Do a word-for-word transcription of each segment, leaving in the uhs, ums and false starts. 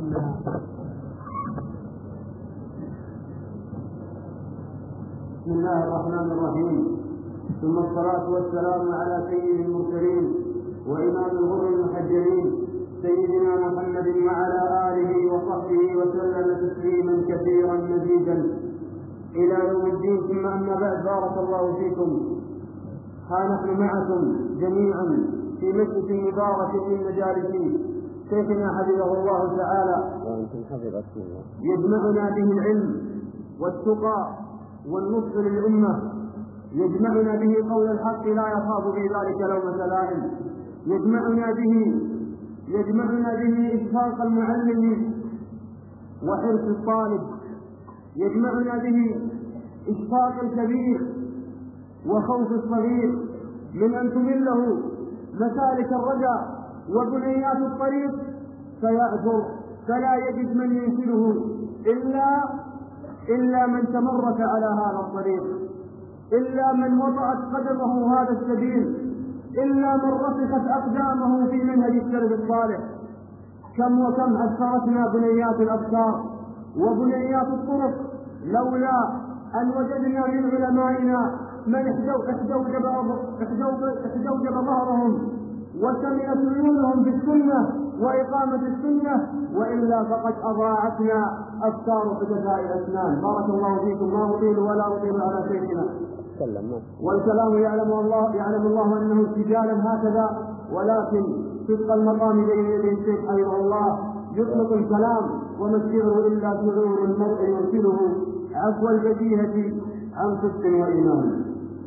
بسم الله الرحمن الرحيم، ثم الصلاة والسلام على سيد المرسلين وإمام الغر المحجلين سيدنا محمد وعلى آله وصحبه وسلم تسليما كثيرا مزيدا إلى يوم الدين. ثم أما بعد، بارك الله فيكم. ها نحن معكم جميعا في مجلس مبارك من مجالس شيخنا حفظه الله تعالى، يجمعنا به العلم والتقى والنصح للأمة، يجمعنا به قول الحق لا يخاف في ذلك لومة لائم، يجمعنا به يجمعنا به إشفاق المعلم وحرص الطالب، يجمعنا به إشفاق الكبير وخوف الصغير من أن تمله مسالك الرجاء وبنيات الطريق فيعثر فلا يجد من ينزله إلا إلا من تمرس على هذا الطريق، إلا من وضعت قدمه هذا السبيل، إلا من رسخت أقدامه في منهج السلف الصالح. كم وكم أثرتنا بنيات الأبصار وبنيات الطرق لولا أن وجدنا من علمائنا من احجوجب ظهرهم وسمع سيولهم بالسنة وإقامة السنة، وإلا فقد أضاعتنا أفكار حدثاء الأسنان. بارك الله فيكم. ما أطيل ولا أطيل على شيخنا، والكلام يعلم الله يعلم الله أنه سجالا هكذا، ولكن صدق المقام بين يدي الشيخ حفظه الله يطلق الكلام وما الشعر إلا شعور المرء يرسله عفو البديهة عن صدق وإيمان.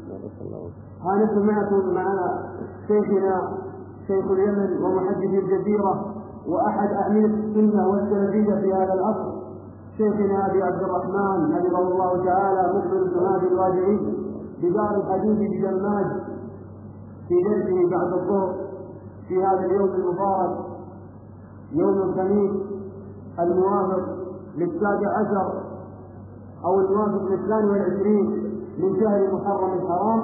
ها نحن معكم مع شيخنا شيخ اليمن ومحدث الجزيرة وأحد أعمدة السنة والسلفية في هذا العصر، شيخنا أبي عبد الرحمن حفظه الله تعالى، مخبر الزهاد الراجعي بدار الحديث بجماج، في درسه بعد الظهر في هذا اليوم المبارك يوم الخميس الموافق للسابع عشر أو الموافق للثاني والعشرين من شهر محرم الحرام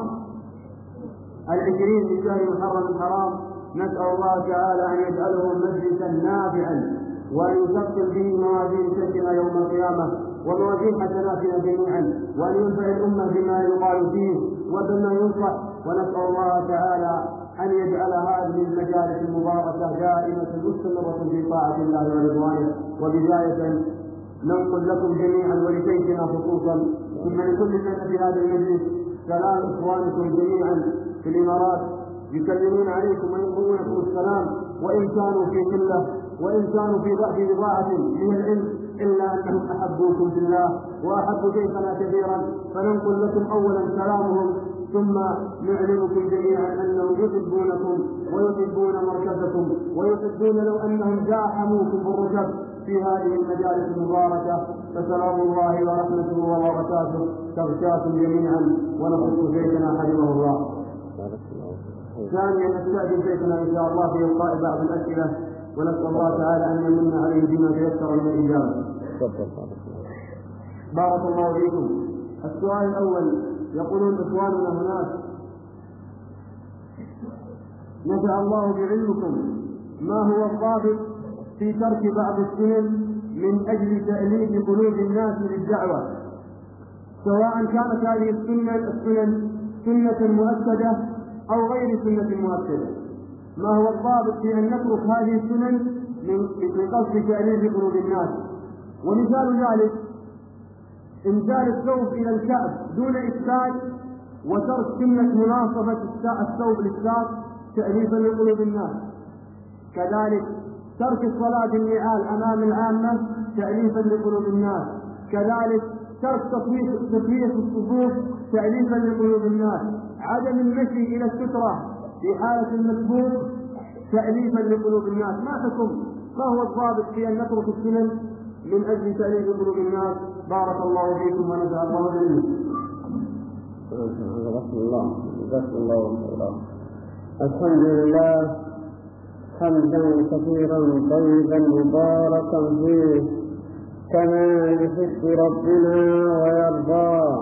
العشرين من شهر محرم الحرام. نسأل الله تعالى أن يجعله مجلسا نافعا وأن يثقل به موازين شركنا يوم القيامة وموازين حسناتنا جميعا، وأن ينفع الأمة بما يقال فيه وبما ينصح. ونسأل الله تعالى أن يجعل هذه المجالس المباركة دائمة مستمرة في طاعة الله ورضوانه. وبداية ننقل لكم جميعا ولشيخنا خصوصا ثم لكل من في هذا المجلس سلام إخوانكم جميعا في الإمارات، يكلمون عليكم وينقلونكم السلام، وإن كانوا في قلة وإن كانوا في ضعف بضاعة من العلم، إلا أنهم أحبوكم في الله وأحبوا شيخنا كثيرا، فننقل لكم أولا سلامهم ثم نعلمكم جميعا أنهم يحبونكم ويحبون مركزكم ويحبون لو أنهم زاحموكم بالركب في هذه المجالس المباركة. فسلام الله ورحمته وبركاته تغشاكم جميعا ونصر شيخنا حفظه الله. ثانيا نستأذن شيخنا إن شاء الله في إلقاء بعض الأسئلة، ونسأل الله تعالى أن يمن عليه بما تيسر من الإجابة. بارك الله فيكم. السؤال الأول، يقولون إخواننا هناك: نفع الله بعلمكم ما هو الضابط في ترك بعض السنن من أجل تأليف قلوب الناس للدعوة، سواء كانت هذه السنن السنن سنة مؤكدة أو غير سنة مؤكدة؟ ما هو الضابط في أن نترك هذه السنن من قصد تأليف قلوب الناس؟ ومثال ذلك إنزال الثوب إلى الكعب دون إشكال، وترك سنة مناصبة الثوب للساق تأليفا لقلوب الناس. كذلك ترك الصلاة بالنعال أمام العامة تأليفا لقلوب الناس. كذلك ترك تسوية الصفوف تأليفا لقلوب الناس. عدم المشي إلى السترة في حالة المسبوق تأليفا لقلوب الناس. ما حكم ما هو الضابط في أن نترك السنن من أجل تأليف قلوب الناس؟ بارك الله فيكم ونفع الله بكم. رسول الله رسول الله الحمد لله حمدا كثيرا طيبا مباركا فيه كما يحب ربنا ويرضى،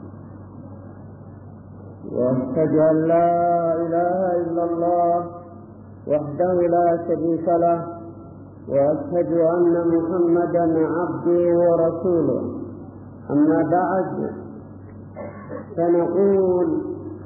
واشهد ان لا اله الا الله وحده لا شريك له وأشهد أن محمدا عبده ورسوله. أما بعد، فنقول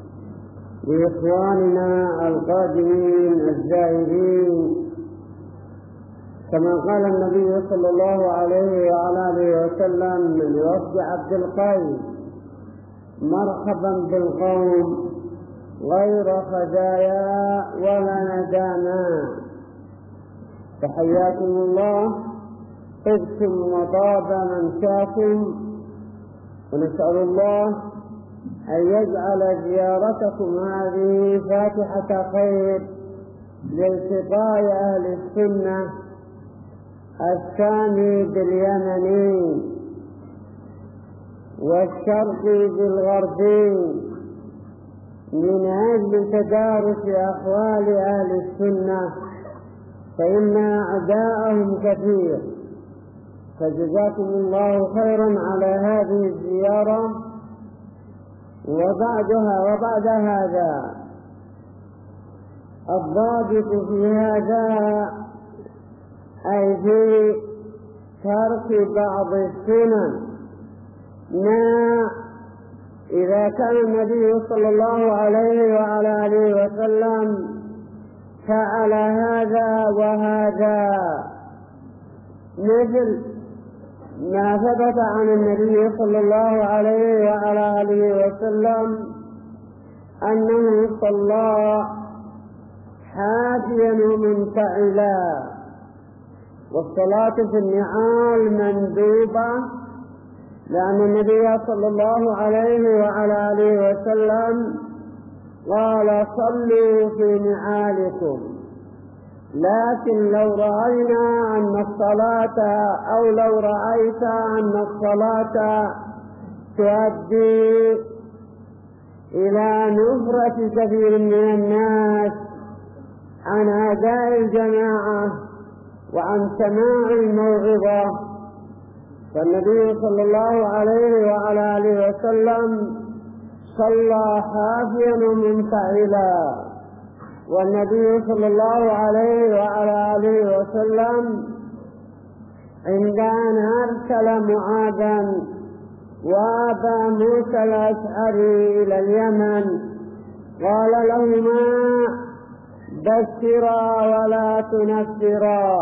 لإخواننا القادمين الزائرين كما قال النبي صلى الله عليه وعلى آله وسلم لوفد عبد القيس: مرحبا بالقوم غير خزايا ولا نداما. تحياكم الله، طبتم وطاب ممشاكم، ونسأل الله أن يجعل زيارتكم هذه فاتحة خير لالتقاء أهل السنة الشامي باليمني والشرقي بالغربي من أجل تدارس أحوال أهل السنة، فإن أعداءهم كثير. فجزاكم الله خيرا على هذه الزيارة. وبعدها وبعد هذا الضابط في هذا أي في ترك بعض السنن، ما إذا كان النبي صلى الله عليه وعلى آله وسلم فعل هذا وهذا، مثل ما ثبت عن النبي صلى الله عليه وعلى آله وسلم أنه صلى حافيا ومنفعلا، والصلاة في النعال مندوبة، لأن النبي صلى الله عليه وعلى آله وسلم قال: صلوا في نعالكم. لكن لو رأينا أن الصلاة أو لو رأيت أن الصلاة تؤدي إلى نفرة كثير من الناس عن أداء الجماعة وعن سماع الموعظة، فالنبي صلى الله عليه وعلى آله وسلم صلى حافيا ومنفعلا. والنبي صلى الله عليه وعلى آله وسلم عند أن أرسل معاذا وأبا موسى الأشعري إلى اليمن قال لهما: بشرا ولا تنفرا،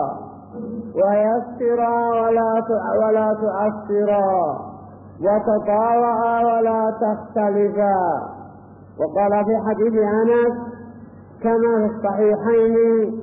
ويسرا ولا ولا تعسرا، وتطاوعا ولا تختلفا. وقال في حديث أنس كما في الصحيحين: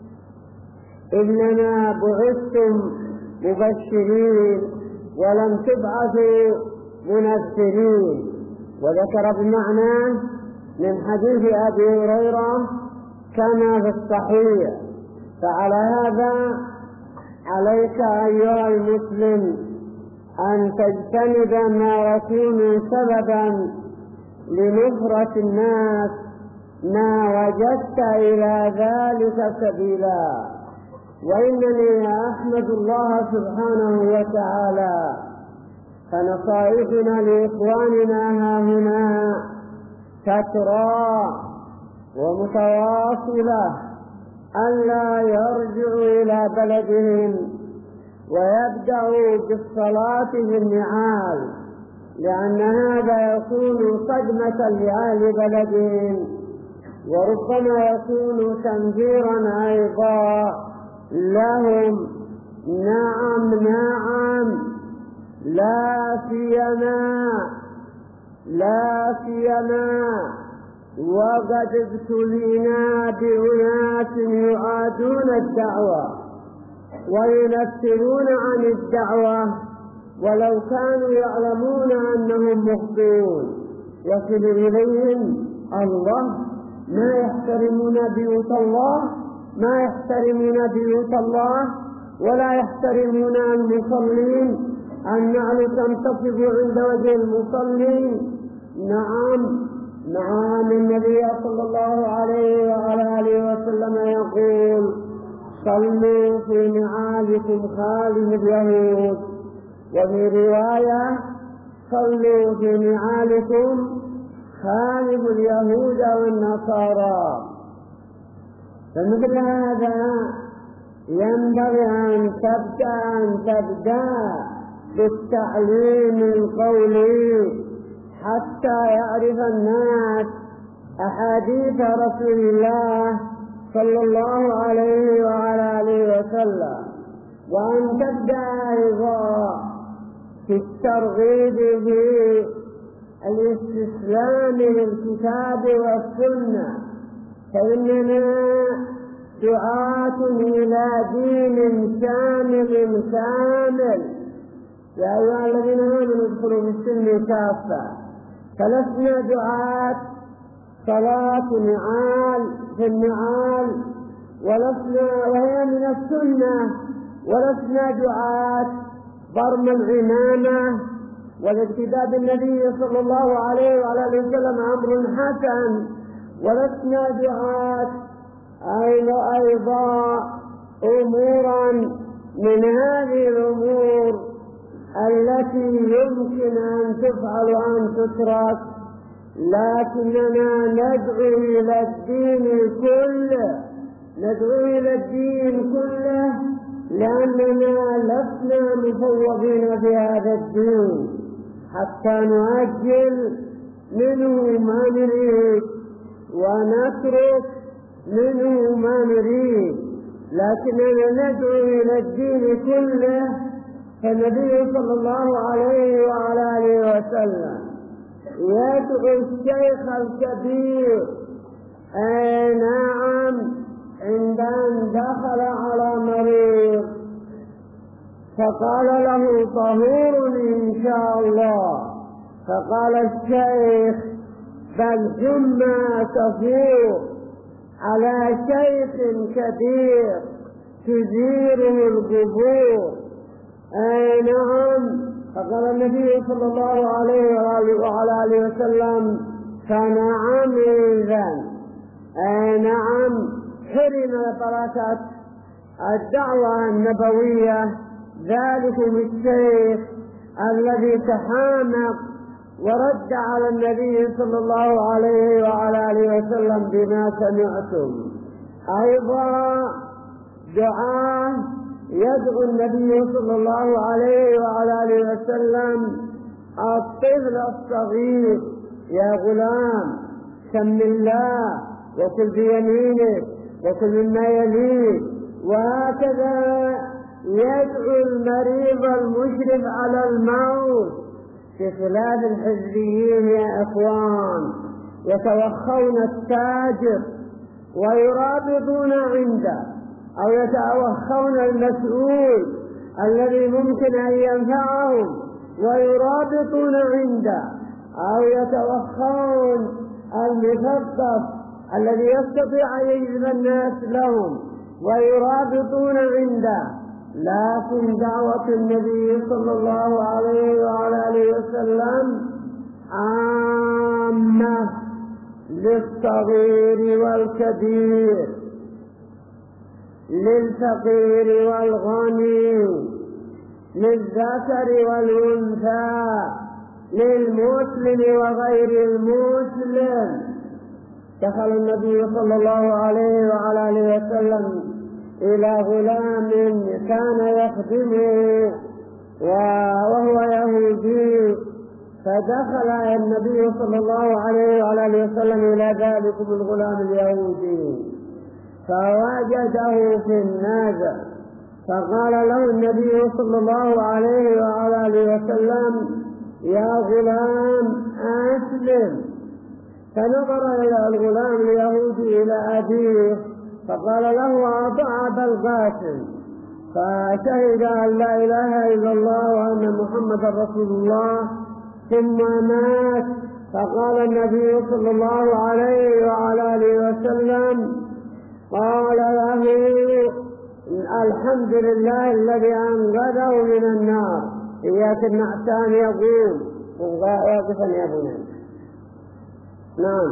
إنما بعثتم مبشرين ولم تبعثوا منفرين. وذكر بمعنى من حديث أبي هريرة كما في الصحيح. فعلى هذا عليك أيها المسلم أن تجتنب ما يكون سببا لنفرة الناس ما وجدت إلى ذلك سبيلا. وإنني أحمد الله سبحانه وتعالى، فنصائحنا لإخواننا هاهنا تترى ومتواصلة ألا يرجعوا إلى بلدهم ويبدأوا بالصلاة في النعال، لأن هذا يكون صدمة لأهل بلدهم، وربما يكون تنذيرا أيضا لهم. نعم نعم، لا سيما لا سيما وقد ابتلينا بأناس يعادون الدعوة وينفرون عن الدعوة ولو كانوا يعلمون أنهم مخطئون، يصل إليهم الله ما يحترمون بيوت الله ما يحترمون بيوت الله ولا يحترمون المصلين. النعل تنتصب عند وجه المصلين. نعم مع أن النبي صلى الله عليه وعلى آله وسلم يقول: صلوا في نعالكم خالف اليهود، وفي رواية: صلوا في نعالكم خالف اليهود والنصارى. فمثل هذا ينبغي أن تبدأ أن تبدأ بالتعليم القولي حتى يعرف الناس أحاديث رسول الله صلى الله عليه وعلى آله وسلم، وأن تبدأ أيضا في الترغيب في الاستسلام للكتاب والسنة، فإننا دعاة إلى دين شامل كامل. يا أيها الذين آمنوا ادخلوا في السلم كافة، فلسنا دعاة صلاة نعال في النعال ولسنا وهي من السنة، ولسنا دعاة ضرب العمامة والاقتداء بالنبي صلى الله عليه وعلى اله وسلم امر حسن، ولسنا دعاة ايضا امورا من هذه الامور التي يمكن ان تفعل وان تترك، لكننا ندعو الى الدين كله، ندعو الى الدين كله لأننا لسنا مفوضين في هذا الدين حتى نؤجل منه ما نريد ونترك منه ما نريد، لكننا ندعو إلى الدين كله. فالنبي صلى الله عليه وعلى آله وسلم يدعو الشيخ الكبير أي نعم عند أن دخل على مريض فقال له طهور إن شاء الله، فقال الشيخ بل ثم تفور على شيخ كبير تزيره القبور. أي نعم. فقال النبي صلى الله عليه وعلى آله وسلم فنعم إذن، أي نعم حرم بركة الدعوة النبوية ذلكم الشيخ الذي تحامق ورد على النبي صلى الله عليه وعلى آله وسلم بما سمعتم. أيضا دعاء يدعو النبي صلى الله عليه وعلى آله وسلم الطفل الصغير يا غلام سم الله وكل بيمينك وكل مما يليك، وهكذا يدعو المريض المشرف على الموت، بخلاف الحزبيين يا اخوان يتوخون التاجر ويرابطون عنده، او يتوخون المسؤول الذي ممكن ان ينفعهم ويرابطون عنده، او يتوخون المثقف الذي يستطيع أن يجذب الناس لهم ويرابطون عنده. لكن دعوة النبي صلى الله عليه وعلى آله وسلم عامة للصغير والكبير، للفقير والغني، للذكر والأنثى، للمسلم وغير المسلم. دخل النبي صلى الله عليه وعلى آله وسلم إلى غلام كان يخدمه وهو يهودي، فدخل النبي صلى الله عليه وعلى آله وسلم إلى ذلك الغلام اليهودي فوجده في النازع، فقال له النبي صلى الله عليه وعلى آله وسلم يا غلام أسلم. فنظر إلى الغلام اليهودي إلى أبيه فقال له أطع أبا القاسم، فشهد أن لا إله إلا الله وأن محمدا رسول الله ثم مات. فقال النبي صلى الله عليه وعلى آله وسلم قال له الحمد لله الذي أنقذه من النار. إياك النعسان يقول واقفا يا بني. نعم.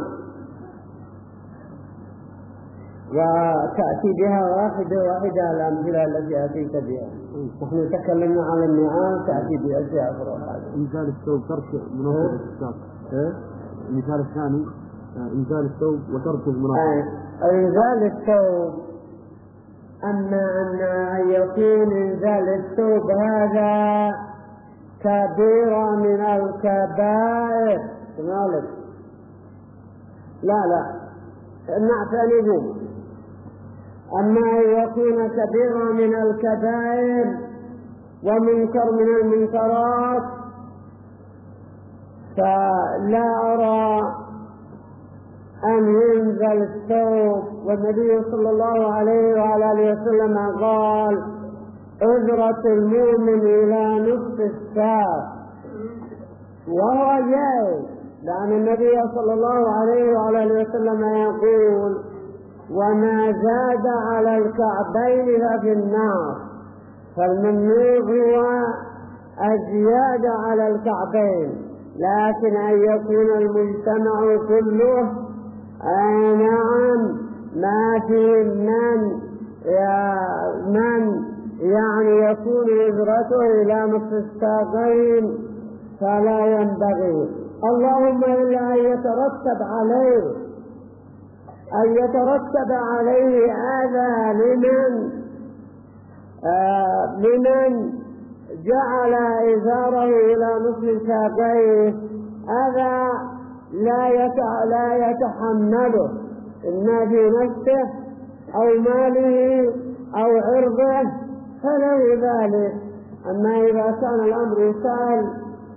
وتأتي بها واحدة واحدة الأمثلة التي أتيت بها. نحن تكلمنا على النعام، تأتي بأشياء أخرى. مثال الثوب ترك مناسبة الساق. المثال الثاني إنزال الثوب وترك المناسبة. إنزال الثوب أما أن يكون إنزال الثوب هذا كبيرة من الكبائر لا لا نعتنبه. أما أن يكون كبيرة من الكبائر ومنكر من المنكرات فلا أرى أن ينزل الثوب. والنبي صلى الله عليه وعلى آله وسلم قال أجرة المؤمن إلى نصف الساق، وهو جائز، لأن النبي صلى الله عليه وعلى آله وسلم يقول وما زاد على الكعبين ففي النار، فالممنوع هو الزيادة على الكعبين، لكن أن يكون المجتمع كله أي نعم ما في من من يعني يكون هجرته إلى نصف الساقين فلا ينبغي، اللهم إلا أن يترتب عليه أن يترتب عليه أذى لمن آه لمن جعل إزاره إلى نصف ساقيه، أذى لا لا يتحمله إما في نفسه أو ماله أو عرضه فله ذلك. أما إذا كان الأمر سهل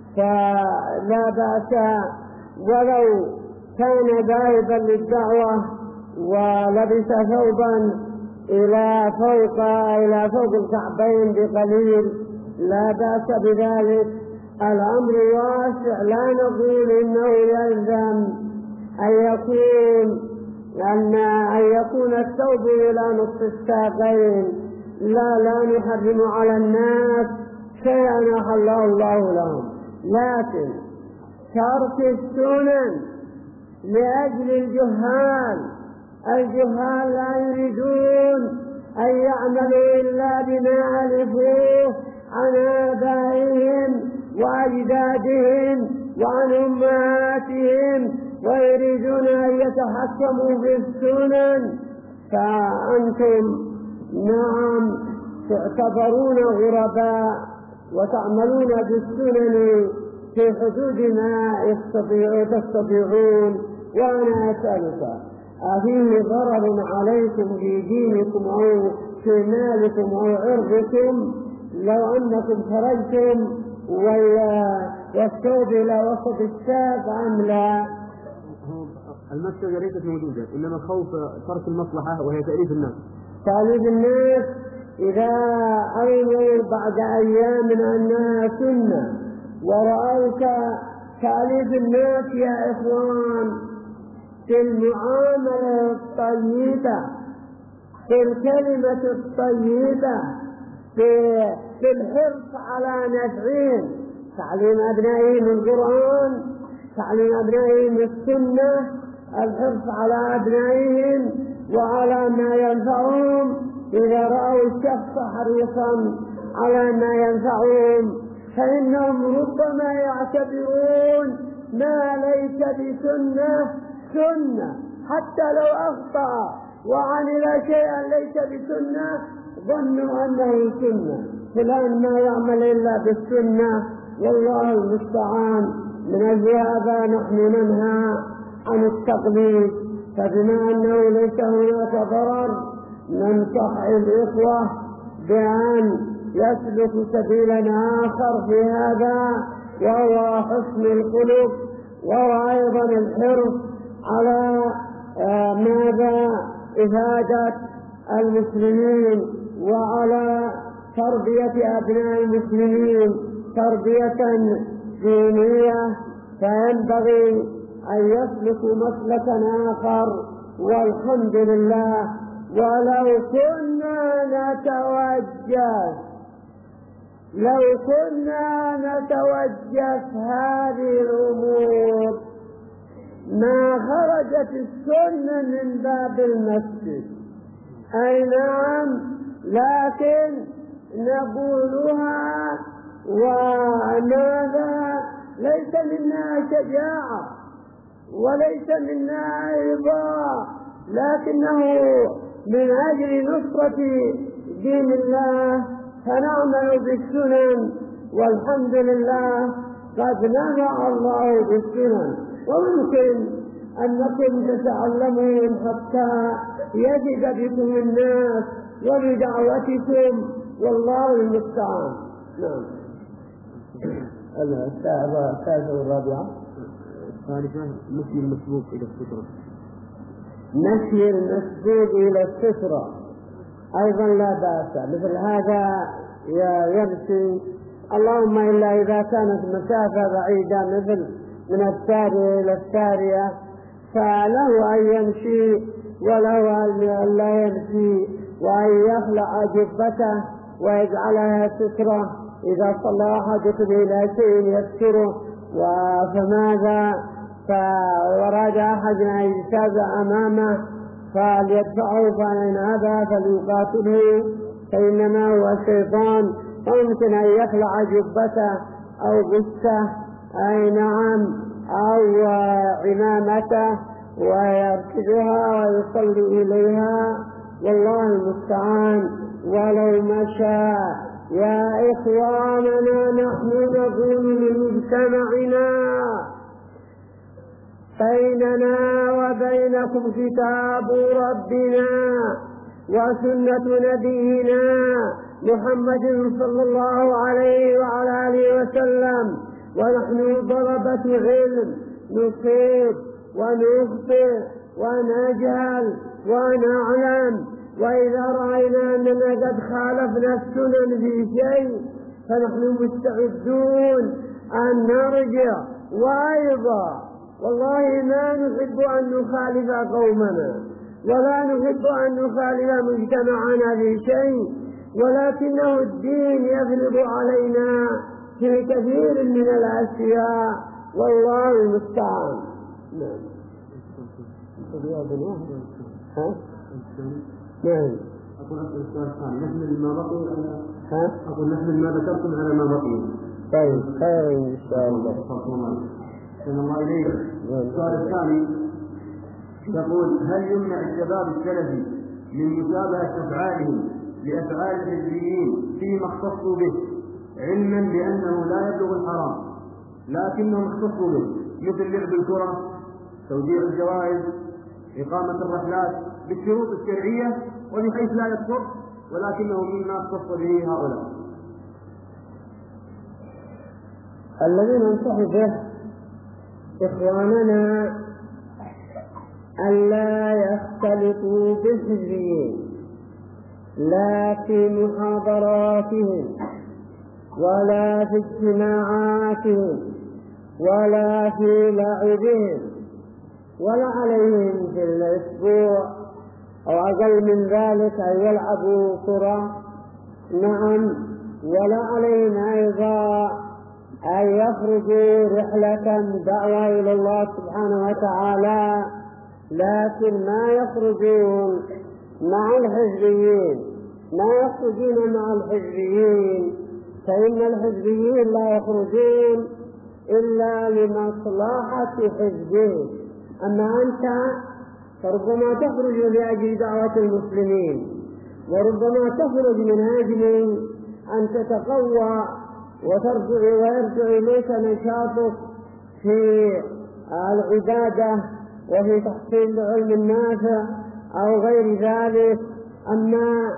فلا بأس، ولو كان ذاهبا للدعوة ولبس ثوبا إلى فوق إلى فوق الكعبين بقليل لا بأس بذلك. الأمر واسع، لا نقول إنه يلزم أن يكون أن أن يكون الثوب إلى نصف الساقين، لا لا نحرم على الناس شيئا أحله الله لهم، لكن ترك السنن لأجل الجهال. الجهال لا يريدون أن يعملوا إلا بما ألفوه عن آبائهم وأجدادهم وعن أمهاتهم، ويريدون أن يتحكموا في السنن، فأنتم نعم تعتبرون غرباء وتعملون بالسنن في حدود ما تستطيعون. وأنا أسألك أفيه ضرر عليكم في دينكم أو في مالكم أو عرضكم لو أنكم خرجتم والثوب إلى وسط الساق أم لا؟ المسألة ليست موجودة، إنما خوف ترك المصلحة وهي تأليف الناس. تأليف الناس إذا علموا بعد أيام أنها سنة ورأوك تأليف الناس يا إخوان في المعاملة الطيبة، في الكلمة الطيبة، في في الحرص على نفعهم، تعليم أبنائهم القرآن، تعليم أبنائهم السنة، الحرص على أبنائهم وعلى ما ينفعهم. إذا رأوا الشخص حريصا على ما ينفعهم فإنهم ربما يعتبرون ما ليس بسنة سنة، حتى لو أخطأ وعمل شيئا ليس بسنة ظنوا أنه سنة، فلان ما يعمل إلا بالسنة، والله المستعان. من أجل هذا نحن ننهى عن التقليد، فبما أنه ليس هناك ضرر ننصح الإخوة بأن يسلك سبيلا آخر في هذا، وهو حسن الخلق، وهو أيضا الحرص على آه ماذا إفادة المسلمين وعلى تربية أبناء المسلمين تربية دينية، فينبغي أن يسلكوا مسلكا آخر. والحمد لله. ولو كنا نتوجه لو كنا نتوجه هذه الأمور ما خرجت السنة من باب المسجد، أي نعم، لكن نقولها وماذا ليس منا شجاعة وليس منا رضا، لكنه من أجل نصرة دين الله فنعمل بالسنن، والحمد لله قد نفع الله بالسنن. وممكن أنكم تتعلمون حتى يجد بكم الناس وبدعوتكم، والله المستعان. نعم. الثالثة والرابعة الثالثة نفي المسبوق إلى السترة. نفي المسبوق إلى السترة أيضا لا بأس، مثل هذا يمشي، اللهم إلا إذا كانت مسافة بعيدة مثل من السارية إلى السارية فله أن يمشي، وله أن لا يمشي، وأن يخلع جبته ويجعلها سترة إذا صلى أحدكم إلى شيء يستره. فماذا فوراد أحد أن يجتاز أمامه فليدفعه، فإن أبى فليقاتله فإنما هو شيطان. فممكن أن يخلع جبته أو غسه، أي نعم، أو عمامته ويركضها ويصلي إليها، والله المستعان. ولو مشى يا إخواننا نحن نقول لمجتمعنا بيننا وبينكم كتاب ربنا وسنة نبينا محمد صلى الله عليه وعلى آله وسلم، ونحن ضربة علم نصيب ونخطئ ونجهل ونعلم، وإذا رأينا أننا قد خالفنا السنن في شيء فنحن مستعدون أن نرجع. وأيضا والله ما نحب أن نخالف قومنا ولا نحب أن نخالف مجتمعنا في شيء، ولكنه الدين يغلب علينا في كثير من الأشياء، والله المستعان. نعم. ها؟ نعم. أقول أسأل السؤال الثاني، نحمل ما بقي ها؟ أقول نحمل ما ذكرتم على ما بقي. طيب خير إن شاء الله. أحسن الله إليك. السؤال الثاني يقول: هل يمنع الشباب السلفي من متابعة أفعالهم لأفعال الحزبيين فيما اختصوا به، علما بأنه لا يبلغ الحرام لكنهم اختصوا به، مثل لعب الكرة، توزيع الجوائز، إقامة الرحلات بالشروط الشرعية وبحيث لا يكفر، ولكنه مما اختص به هؤلاء؟ الذي ننصح به إخواننا ألا يختلطوا بالحزبيين، لا في محاضراتهم ولا في اجتماعاتهم ولا في لعبهم، ولا عليهم في الأسبوع أو أقل من ذلك أن يلعبوا كرة، نعم، ولا عليهم أيضا أن يخرجوا رحلة دعوة إلى الله سبحانه وتعالى، لكن ما يخرجون مع الحزبيين ما يخرجون مع الحزبيين فإن الحزبيين لا يخرجون إلا لمصلحة حزبهم. أما أنت فربما تخرج لأجل دعوة المسلمين، وربما تخرج من أجل أن تتقوى وترجع ويرجع إليك نشاطك في العبادة وفي تحصيل العلم النافع أو غير ذلك. أما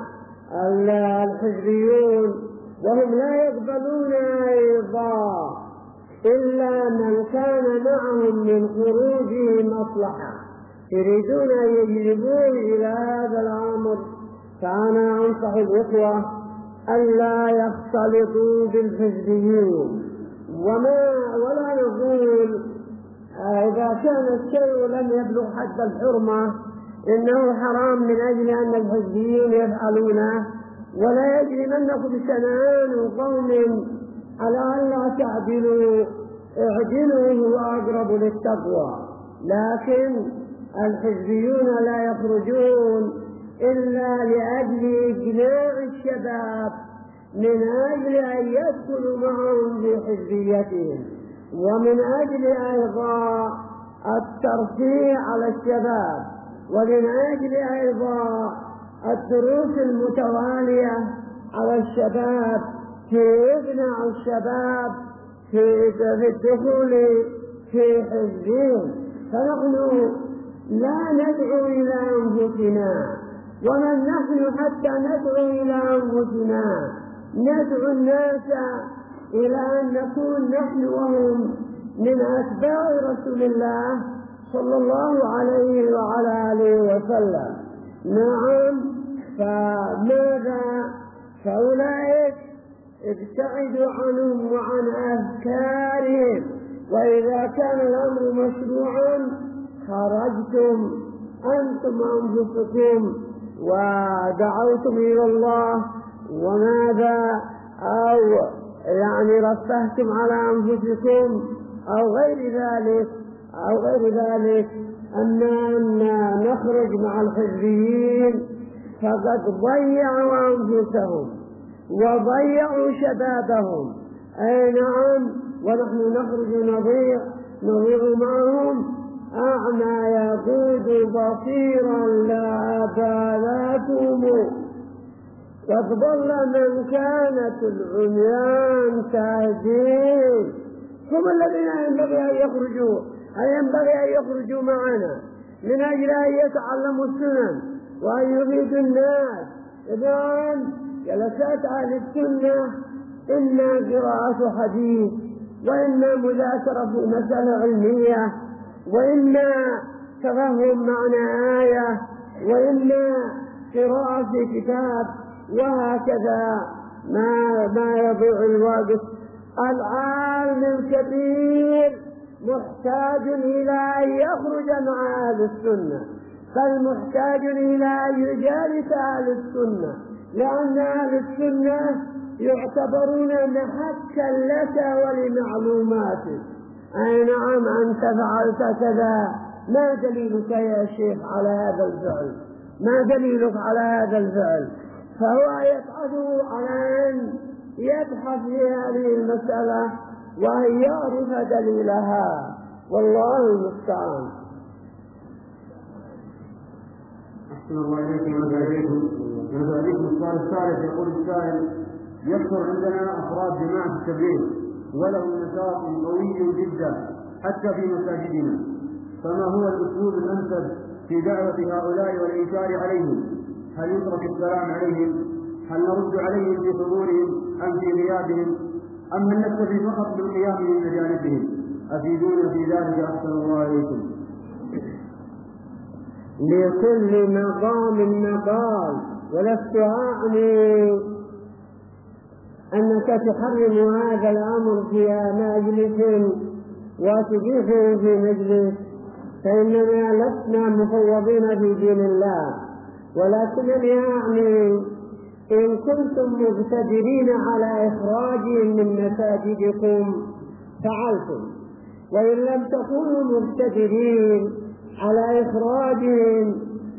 الحزبيون وهم لا يقبلون أيضا إلا من كان معهم من خروجه مصلحة، يريدون أن يجلبوه إلى هذا الأمر. فأنا أنصح الإخوة ألا يختلطوا بالحزبيين، وما ولا نقول إذا كان الشيء لم يبلغ حد الحرمة إنه حرام من أجل أن الحزبيين يفعلونه، ولا يجرمنكم شنآن قوم على أن لا تعدلوا، اعدلوا هو أقرب للتقوى. لكن الحزبيون لا يخرجون إلا لأجل إجماع الشباب من أجل أن يدخلوا معهم في حزبيتهم، ومن أجل أيضا الترفيه على الشباب، ومن أجل أيضا الدروس المتوالية على الشباب في إقناع الشباب في الدخول في حزبهم. فنحن لا ندعو إلى أنفسنا، ومن نحن حتى ندعو إلى أنفسنا؟ ندعو الناس إلى أن نكون نحن وهم من أتباع رسول الله صلى الله عليه وعلى آله وسلم. نعم، فماذا؟ فأولئك ابتعدوا عنهم وعن أفكارهم، وإذا كان الأمر مشروعا خرجتم أنتم أنفسكم ودعوتم إلى الله، وماذا؟ أو يعني رفهتم على أنفسكم أو غير ذلك أو غير ذلك أننا نخرج مع الحزبيين، فقد ضيعوا أنفسهم وضيعوا شبابهم. أي نعم، ونحن نخرج نضيع نضيع معهم. أعمى يقود بصيرا لا بالاتهم، قد ضل من كانت العميان تهديه. هم الذين ينبغي أن يخرجوا أن ينبغي أن يخرجوا معنا من أجل أن يتعلموا السنن وأن يفيدوا الناس. إذن جلسات أهل السنة إما قراءة حديث، وإما مذاكرة في مسألة علمية، وإما تفهم معنى آية، وإما قراءة في كتاب، وهكذا ما ما يضيع الوقت. العالم الكبير محتاج إلى أن يخرج مع أهل السنة، بل محتاج إلى أن يجالس أهل السنة، لأن أهل السنة يعتبرون محكا لك ولمعلوماتك. أي نعم، أنت فعلت كذا، ما دليلك يا شيخ على هذا الفعل؟ ما دليلك على هذا الفعل؟ فهو يبحث على أن يبحث في هذه المسألة وأن يعرف دليلها، والله المستعان. أحسن الله إليكم وباركم. وذلكم السؤال الثالث، يقول السائل: يكثر عندنا أفراد جماعة التبليغ ولهم نشاط قوي جدا حتى في مساجدنا، فما هو الأسلوب الأنسب في دعوة هؤلاء والإنكار عليهم؟ هل يترك السلام عليهم؟ هل نرد عليهم في حضورهم أم في غيابهم؟ أم من نكتفي فقط بالقيام من مجالسهم؟ أفيدونا في ذلك أحسن الله إليكم. لكل مقام مقال، ولست أعني أنك تحرم هذا الأمر في مجلس وتبيحه في مجلس، فإننا لسنا مفوضين في دين الله، ولكنني أعني إن كنتم مقتدرين على إخراجهم من مساجدكم فعلتم، وإن لم تكونوا مقتدرين على إخراجهم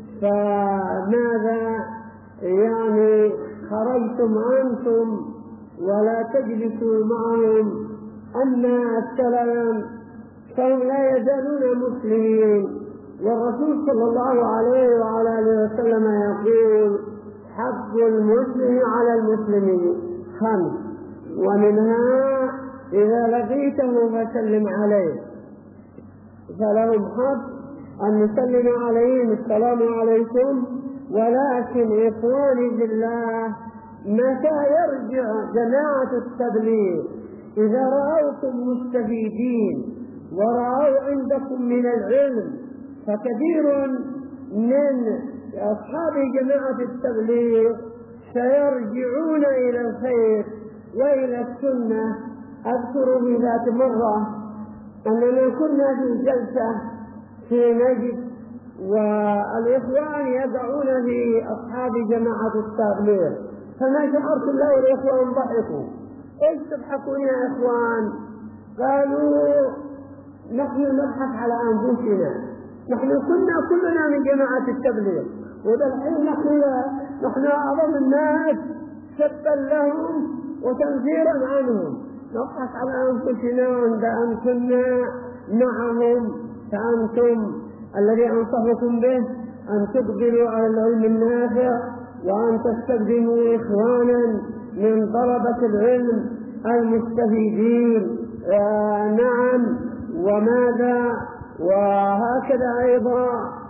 فماذا؟ يعني خرجتم أنتم ولا تجلسوا معهم. أما السلام فهم لا يزالون مسلمين، والرسول صلى الله عليه وعلى آله وسلم يقول: حق المسلم على المسلمين خمس، ومنها إذا لقيته فسلم عليه، فلهم حق أن نسلم عليهم السلام عليكم. ولكن إخواني بالله، متى يرجع جماعة التبليغ إذا رأوكم مستفيدين ورأوا عندكم من العلم؟ فكثير من أصحاب جماعة التبليغ سيرجعون إلى الخير وإلى السنة. أذكر في ذات مرة أننا كنا في جلسة في نجد، والإخوان يدعون في أصحاب جماعة التبليغ، فما شعرت الله الإخوان ضحكوا. إيش تضحكون يا إخوان؟ قالوا: نحن نضحك على أنفسنا، نحن كنا كلنا من جماعة التبليغ، والحين نحن نحن أعظم الناس سبا لهم وتنفيرا عنهم، نضحك على أنفسنا عند أن كنا معهم. فأنتم الذي أنصحكم به أن تقبلوا على العلم النافع وأن تستخدموا إخوانا من طلبة العلم المستفيدين. آه نعم، وماذا وهكذا أيضا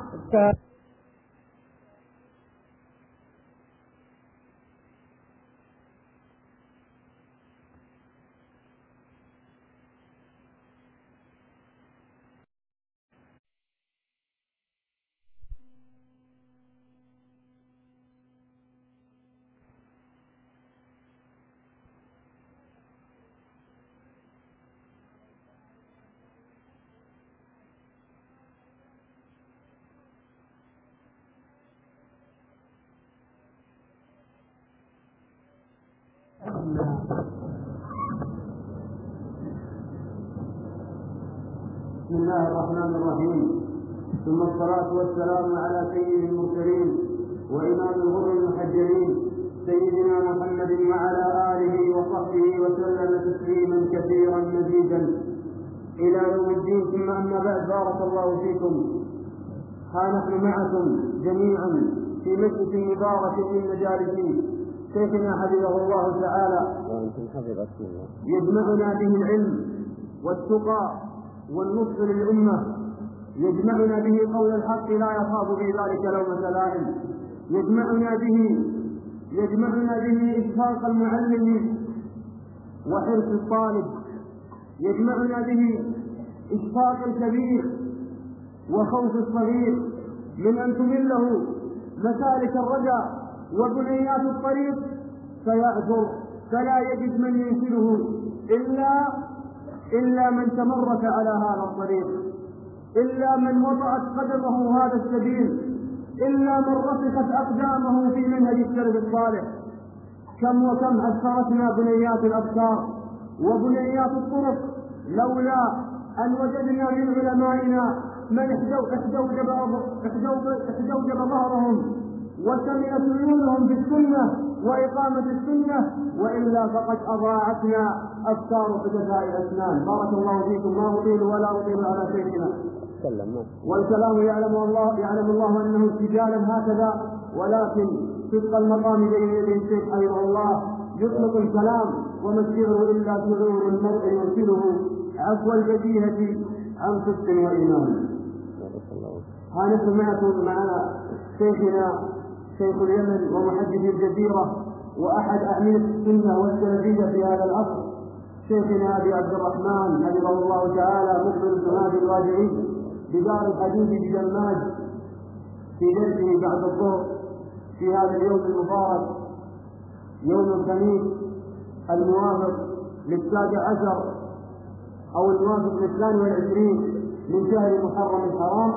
بسم الله الرحمن الرحيم، ثم الصلاة والسلام على سيد المرسلين وإمام الغر المحجلين سيدنا محمد وعلى آله وصحبه وسلم تسليما كثيرا مزيدا إلى يوم الدين. ثم أما بعد، بارك الله فيكم. ها نحن معكم جميعا في مجلس مبارك من مجالس شيخنا حفظه الله تعالى، يجمعنا به العلم والتقى والنصح للأمة، يجمعنا به قول الحق لا يخاف في ذلك لومة لائم، يجمعنا به يجمعنا به إشفاق المعلم وحرص الطالب، يجمعنا به إشفاق الكبير وخوف الصغير من أن تمله مسالك الرجاء وبنيات الطريق فيعثر فلا يجد من ينزله إلا إلا من تمرك على هذا الطريق، إلا من وضعت قدمه هذا السبيل، إلا من رسخت أقدامه في منهج السلف الصالح. كم وكم أثرتنا بنيات الأفكار وبنيات الطرق لولا أن وجدنا من علمائنا من احجوجب ظهرهم وسمعت عيونهم بالسنة وإقامة السنة، وإلا فقد أضاعتنا أفكار حدثاء الأسنان. بارك الله فيكم. ما أطيل ولا أطيل على شيخنا، والكلام يعلم الله يعلم الله أنه سجالا هكذا، ولكن صدق المقام بين يدي الشيخ حفظه الله يطلق الكلام وما الشعر إلا شعور المرء يرسله عفو البديهة عن صدق وإيمان. ها نحن معكم مع شيخنا شيخ اليمن ومحدث الجزيرة وأحد أعمدة السنة والسلفية في هذا العصر، شيخنا أبي عبد الرحمن حفظه الله تعالى، مخبر بن هادي الراجعي بدار الحديث بجماج، في درسه بعد الظهر في هذا اليوم المبارك، يوم الخميس الموافق للسابع عشر أو الموافق للثاني والعشرين من شهر محرم الحرام،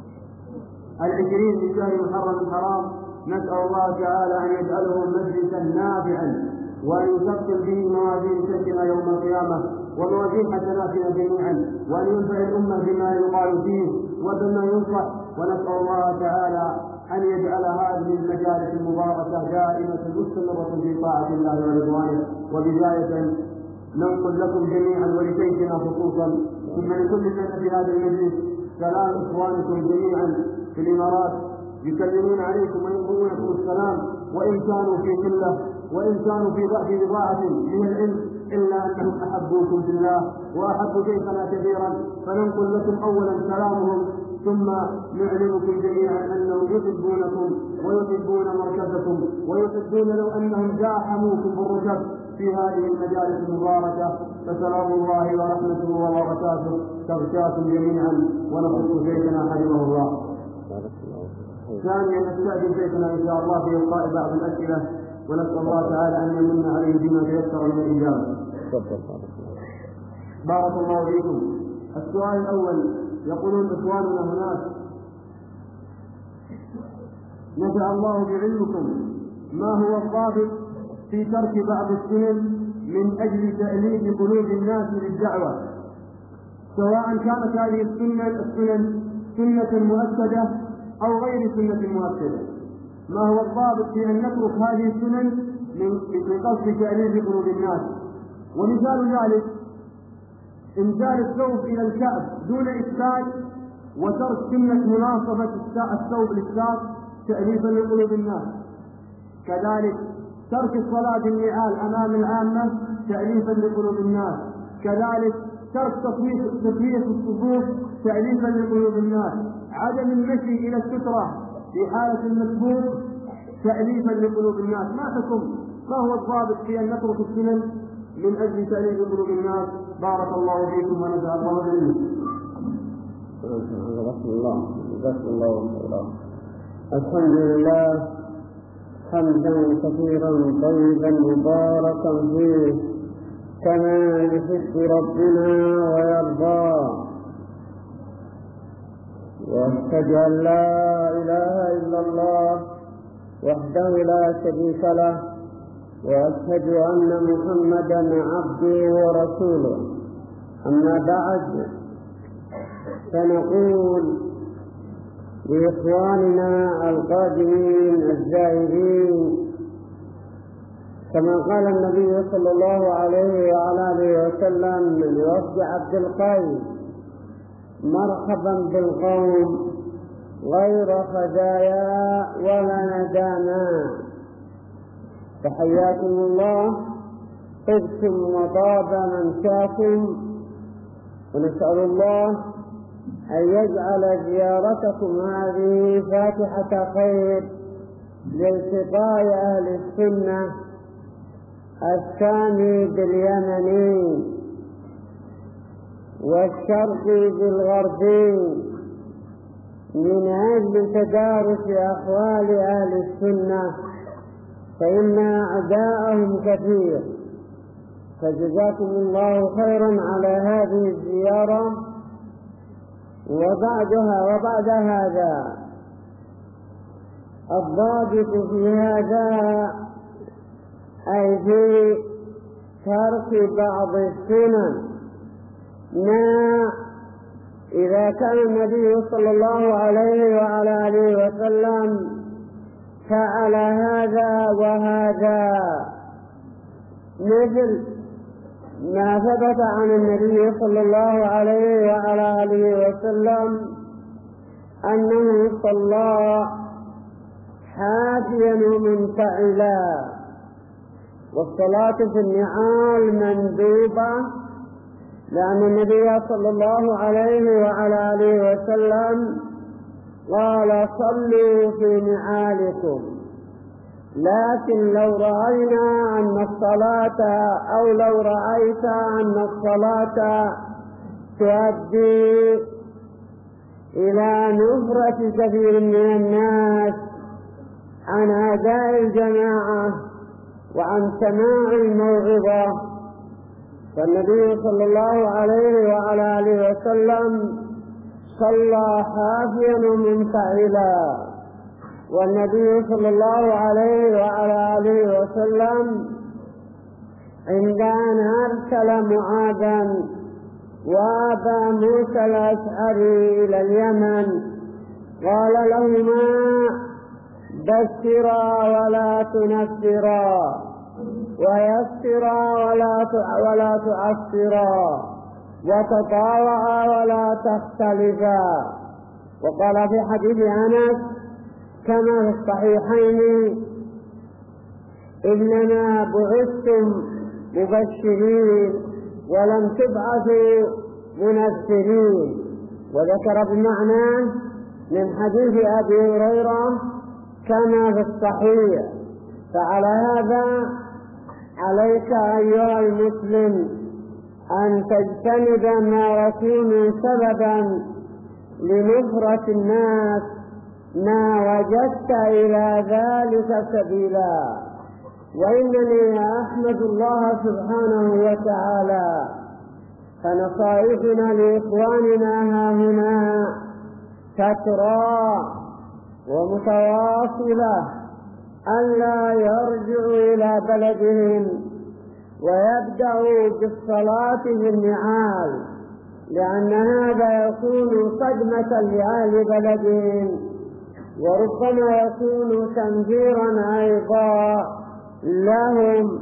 العشرين من شهر محرم الحرام. نسأل الله تعالى أن يجعله مجلسا نافعا وأن يثقل به موازين شركنا يوم القيامة وموازين حسناتنا جميعا، وأن ينفع الأمة بما يقال فيه وبما ينصح. ونسأل الله تعالى أن يجعل هذه المجالس المباركة دائمة مستمرة في طاعة الله ورضوانه. وبداية ننقل لكم جميعا ولشيخنا خصوصا ثم لكل من في هذا المجلس سلام إخوانكم جميعا في الإمارات، يسلمون عليكم وينقلونكم السلام، وإن كانوا في قلة وإن كانوا في ضعف بضاعة من العلم، إلا أنهم أحبوكم في الله وأحبوا شيخنا كثيرا، فننقل لكم أولا سلامهم ثم نعلمكم جميعا أنهم يحبونكم ويحبون مركزكم ويحبون لو أنهم زاحموكم بالركب في هذه المجالس المباركة. فسلام الله ورحمته وبركاته تغشاكم جميعا، ونخص شيخنا حفظه الله. ثانيا نستأذن شيخنا إن شاء الله في إلقاء بعض الأسئلة، ونسأل الله تعالى أن يمن عليه بما تيسر من الإجابة. بارك الله فيكم. السؤال الأول، يقولون إخواننا هناك: نفع الله بعلمكم، ما هو الضابط في ترك بعض السنن من أجل تأليف قلوب الناس للدعوة، سواء كانت هذه السنة السنن سنة مؤكدة أو غير سنة مؤكدة؟ ما هو الضابط في أن نترك هذه السنن من قصد تأليف قلوب الناس؟ ومثال ذلك إنزال الثوب إلى الكعب دون إسبال وترك سنة مناصبة الثوب للساق تأليفا لقلوب الناس، كذلك ترك الصلاة بالنعال أمام العامة تأليفا لقلوب الناس، كذلك ترك تطوير الصفوف تأليفا لقلوب الناس، عدم المشي إلى السترة في حالة المسبوق تأليفا لقلوب الناس. ما حكم ما هو الضابط في أن نترك السنن من أجل تأليف قلوب الناس؟ بارك الله فيكم ونفع الله بكم. رسول الله رسول الله الحمد لله حمدا كثيرا طيبا مباركا فيه كما يحب ربنا ويرضى، واشهد ان لا اله الا الله وحده لا شريك له، واشهد ان محمدا عبده ورسوله. اما بعد، فنقول لإخواننا القادمين الزائرين كما قال النبي صلى الله عليه وعلى آله وسلم لوفد عبد القيس: مرحبا بالقوم غير خزايا ولا نداما، تحياكم الله، طبتم وطاب ممشاكم، ونسأل الله أن يجعل زيارتكم هذه فاتحة خير لالتقاء أهل السنة الشامي باليمني والشرقي بالغربي من أجل تدارس أحوال أهل السنة، فإن أعداءهم كثير. فجزاكم الله خيرا على هذه الزيارة. وبعدها وبعد هذا الضابط في هذا أي في ترك بعض السنن، ما إذا كان النبي صلى الله عليه وعلى آله وسلم فعل هذا وهذا، مثل ما ثبت عن النبي صلى الله عليه وعلى آله وسلم أنه صلى حافيا ومنفعلا، والصلاة في النعال مندوبة، لأن النبي صلى الله عليه وعلى آله وسلم قال: صلوا في نعالكم. لكن لو رأينا أن الصلاة أو لو رأيت أن الصلاة تؤدي إلى نفرة كثير من الناس عن أداء الجماعة وعن سماع الموعظة، فالنبي صلى الله عليه وعلى آله وسلم صلى حافيا ومنفعلا. والنبي صلى الله عليه وعلى آله وسلم عند أن أرسل معاذا وأبا موسى الأشعري إلى اليمن قال لهما: بشرا ولا تنفرا، ويسرا ولا ولا تعسرا، وتطاوعا ولا تختلفا. وقال في حديث أنس كما في الصحيحين: إنما بعثتم مبشرين ولم تبعثوا منفرين. وذكر بمعناه من حديث أبي هريرة كما في الصحيح. فعلى هذا عليك أيها المسلم أن تجتنب ما يكون سببا لنفرة الناس ما وجدت إلى ذلك سبيلا. وإنني أحمد الله سبحانه وتعالى، فنصائحنا لإخواننا هاهنا تترى ومتواصلة ألا يرجعوا إلى بلدهم ويبدأوا بالصلاة في النعال، لأن هذا يكون صدمة لأهل بلدهم، وربما يكون تنذيرا أيضا لهم.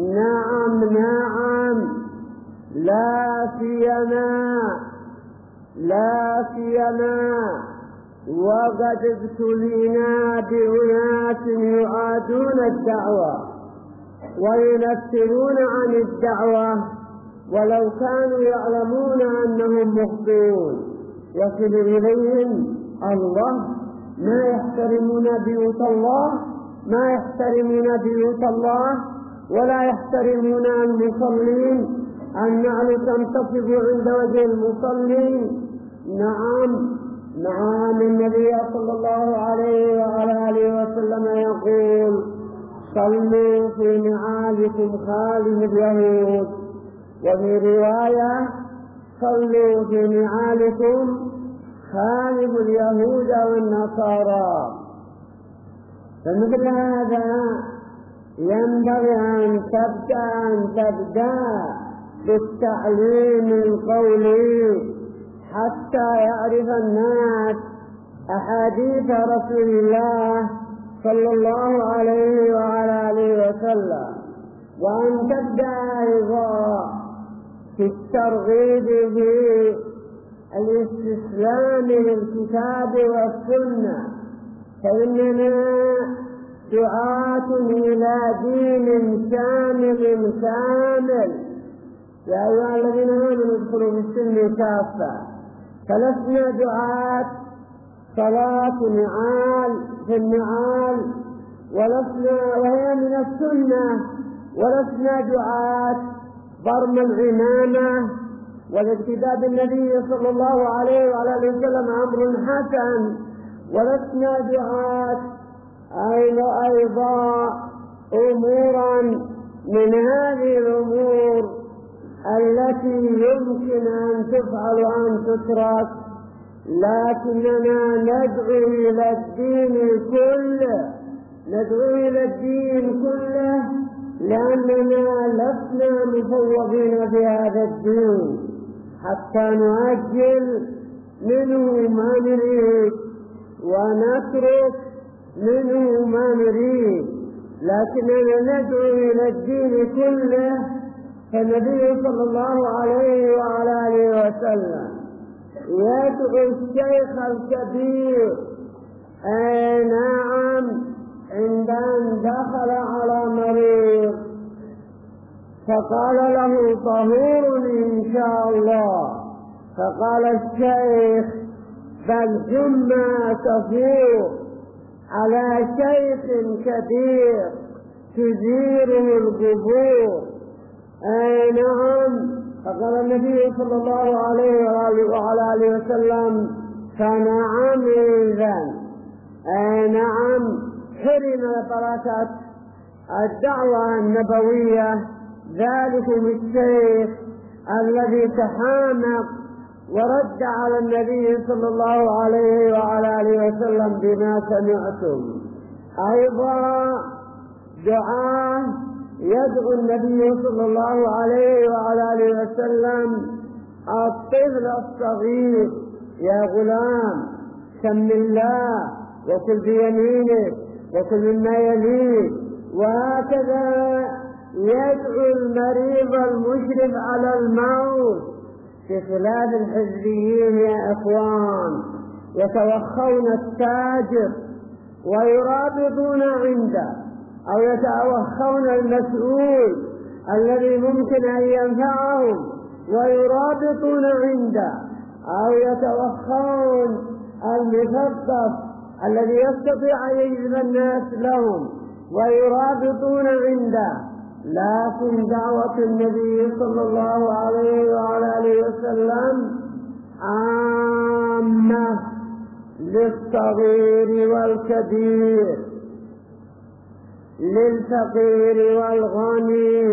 نعم نعم، لا سيما لا سيما وقد ابتلينا بأناس يعادون الدعوة وينفرون عن الدعوة ولو كانوا يعلمون أنهم مخطئون، يصل إليهم الله ما يحترمون بيوت الله ما يحترمون بيوت الله ولا يحترمون المصلين. النعل تنتصب عند وجه المصلين. نعم مع أن النبي صلى الله عليه وعلى آله وسلم يقول: صلوا في نعالكم خالف اليهود، وفي رواية: صلوا في نعالكم خالف اليهود والنصارى. فمثل هذا ينبغي أن تبدأ أن تبدأ بالتعليم القولي حتى يعرف الناس أحاديث رسول الله صلى الله عليه وعلى آله وسلم، وأن تبدأ أيضا في الترغيب في الاستسلام للكتاب والسنة، فإننا دعاة إلى دين شامل كامل. يا أيها الذين آمنوا ادخلوا في السلم كافة، فلسنا دعاة صلاة نعال في النعال ولسنا وهي من السنة، ولسنا دعاة ضرب العمامة والاقتداء بالنبي صلى الله عليه وعلى اله وسلم امر حسن، ولسنا دعاة ايضا امورا من هذه الامور التي يمكن ان تفعل وان تترك، لكننا ندعو الى الدين كله ندعو الى الدين كله لاننا لسنا مفوضين في هذا الدين حتى نؤجل منه ما نريد ونترك منه ما نريد، لكننا ندعو إلى الدين كله. فالنبي صلى الله عليه وعلى آله وسلم يدعو الشيخ الكبير أي نعم عند أن دخل على مريض فقال له: طهور إن شاء الله. فقال الشيخ: بل ثم تفور على شيخ كبير تزيره القبور. أي نعم. فقال النبي صلى الله عليه وعلى آله وسلم: فنعم إذن. أي نعم، حرم بركة الدعوة النبوية ذلكم الشيخ الذي تحامق ورد على النبي صلى الله عليه وعلى آله وسلم بما سمعتم. أيضا دعاء يدعو النبي صلى الله عليه وعلى آله وسلم الطفل الصغير: يا غلام سم الله وكل بيمينك وكل مما يليك. وهكذا يدعو المريض المشرف على الموت، بخلاف الحزبيين يا إخوان يتوخون التاجر ويرابطون عنده، أو يتوخون المسؤول الذي ممكن أن ينفعهم ويرابطون عنده، أو يتوخون المثقف الذي يستطيع أن يجذب الناس لهم ويرابطون عنده. لكن دعوة النبي صلى الله عليه وعلى آله وسلم عامة للصغير والكبير، للفقير والغني،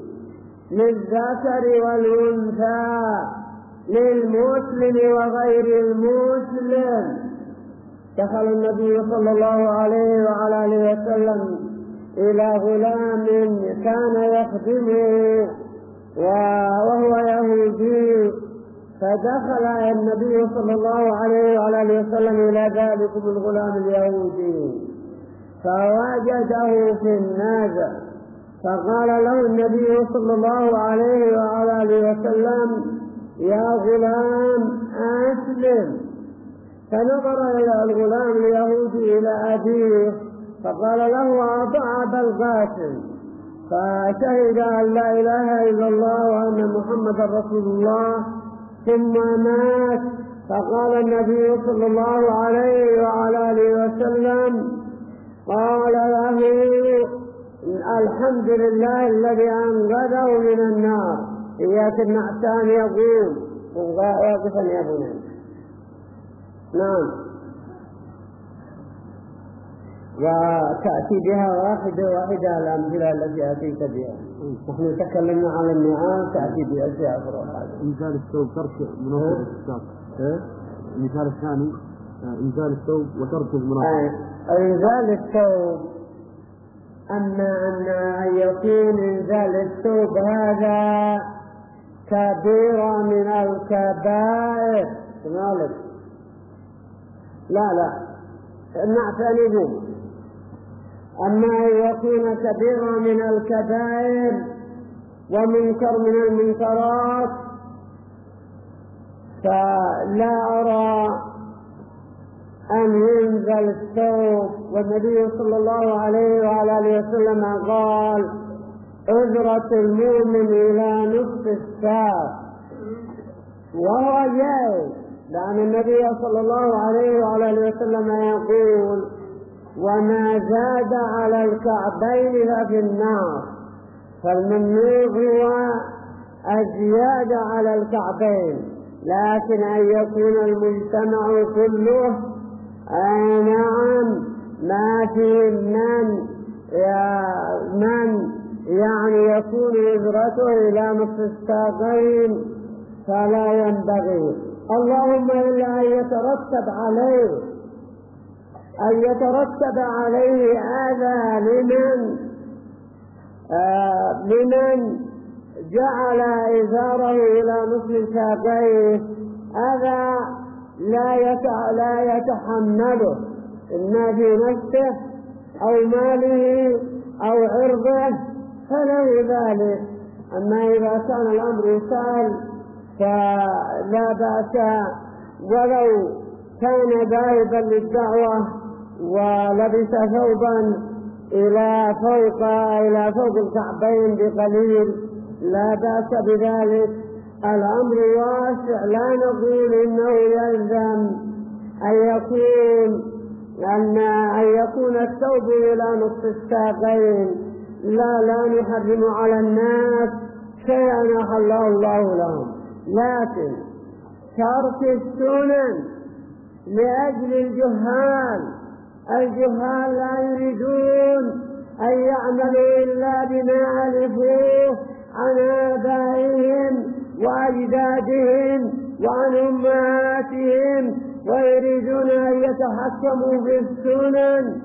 للذكر والأنثى، للمسلم وغير المسلم. دخل النبي صلى الله عليه وعلى آله وسلم إلى غلام كان يخدمه وهو يهودي، فدخل النبي صلى الله عليه وعلى آله وسلم إلى ذلك الغلام اليهودي فوجده في النازع، فقال له النبي صلى الله عليه وعلى آله وسلم: يا غلام أسلم. فنظر إلى الغلام اليهودي إلى أبيه فقال له أطع أبا القاسم، فشهد أن لا إله إلا الله وأن محمدا رسول الله ثم مات. فقال النبي صلى الله عليه وعلى آله وسلم قال له الحمد لله الذي أنقذه من النار. إياك النعسان يقول واقفا يا بني. نعم. وتأتي بها واحدة واحدة الأمثلة التي أتيت بها. نحن تكلمنا على النعام، تأتي بأشياء أخرى. إنزال الثوب ترك مناسبة الساق. المثال الثاني إنزال الثوب وترك المناسبة. إنزال الثوب أما أن يكون إنزال الثوب هذا كبيرة من الكبائر. مالك لا لا نعتنبه. أما أن يكون كبيرة من الكبائر ومنكر من المنكرات فلا أرى أن ينزل الثوب. والنبي صلى الله عليه وعلى آله وسلم قال أجرة المؤمن إلى نصف الساق، وهو جائز لأن النبي صلى الله عليه وعلى آله وسلم يقول وما زاد على الكعبين ففي النار. فالممنوع هو الزيادة على الكعبين، لكن أن يكون المجتمع كله أي نعم ما في من من يعني يكون هجرته إلى نصف الساقين فلا ينبغي. اللهم إلا أن يترتب عليه أن يترتب عليه هذا لمن آه لمن جعل إزاره إلى نصف ساقيه، هذا لا لا يتحمله إما في نفسه أو ماله أو عرضه فله ذلك. أما إذا كان الأمر سهل فلا بأس، ولو كان ذاهبا للدعوة ولبس ثوبا إلى فوق إلى فوق الكعبين بقليل لا بأس بذلك. الأمر واسع، لا نقول إنه يلزم أن يكون أن أن يكون الثوب إلى نصف الساقين. لا لا نحرم على الناس شيئا أحله الله لهم، لكن ترك السنن لأجل الجهال. الجهال لا يريدون أن يعملوا إلا بما ألفوه عن آبائهم وأجدادهم وعن أمهاتهم، ويريدون أن يتحكموا في السنن.